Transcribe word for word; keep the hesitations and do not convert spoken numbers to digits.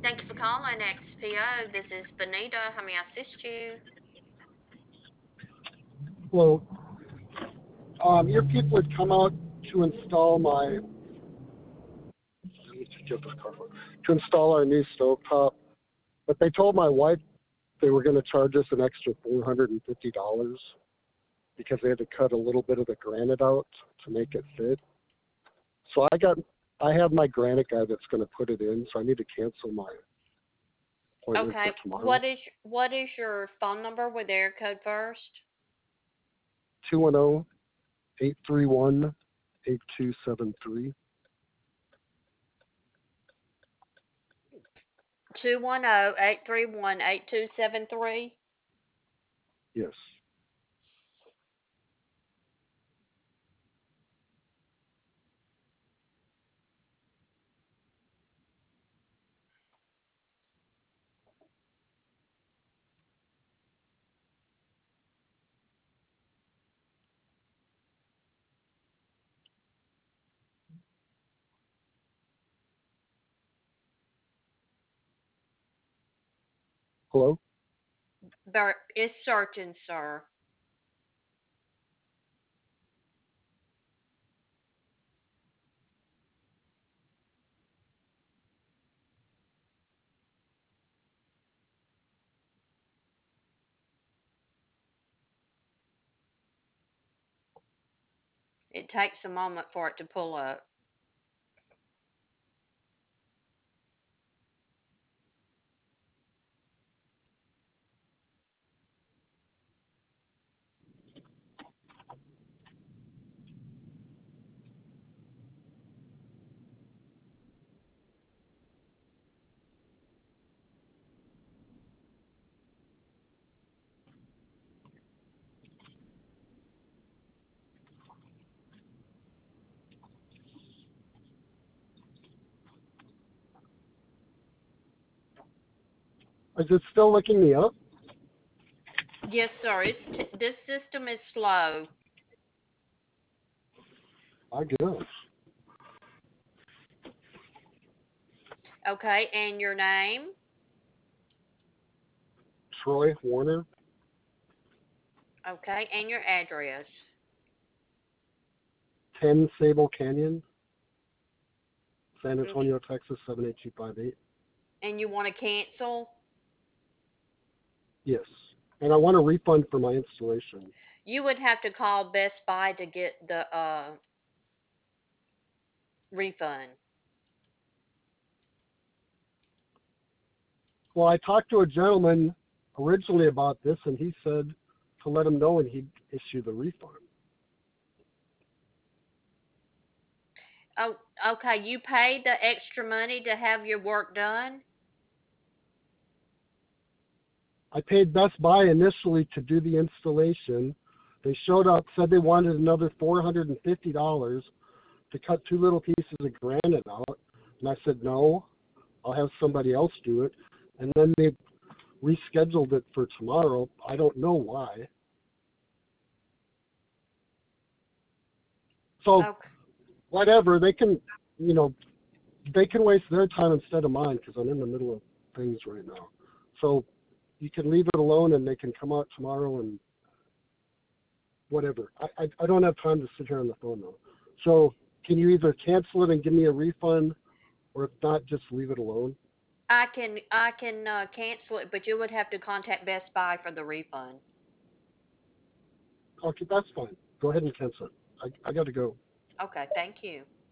Thank you for calling X P O. This is Benita. How may I assist you? Well, um, your people had come out to install my get this car phone, to install our new stovetop, but they told my wife they were going to charge us an extra four hundred and fifty dollars because they had to cut a little bit of the granite out to make it fit. So I got I have my granite guy that's going to put it in, so I need to cancel my appointment Okay. for tomorrow. What is what is your phone number with air code first? Two one zero eight three one eight two seven three. Two one zero eight three one eight two seven three. Yes. Hello. It's searching, sir. It takes a moment for it to pull up. Is it still looking me up? Yes, sir. It's t- this system is slow. I guess. Okay, and your name? Troy Warner, Okay, and your address. ten Sable Canyon, San Okay. Antonio, Texas, seven eight two five eight. And you want to cancel? Yes. And I want a refund for my installation. You would have to call Best Buy to get the uh refund. Well, I talked to a gentleman originally about this, and he said to let him know and he'd issue the refund. Oh, okay. You paid the extra money to have your work done? I paid Best Buy initially to do the installation. They showed up, said they wanted another four hundred fifty dollars to cut two little pieces of granite out. And I said, no, I'll have somebody else do it. And then they rescheduled it for tomorrow. I don't know why. So Okay. whatever, they can, you know, they can waste their time instead of mine because I'm in the middle of things right now. So you can leave it alone and they can come out tomorrow and whatever. I, I, I don't have time to sit here on the phone though. So can you either cancel it and give me a refund or if not, just leave it alone? I can I can uh, cancel it, but you would have to contact Best Buy for the refund. Okay, that's fine. Go ahead and cancel it. I, I got to go. Okay, thank you.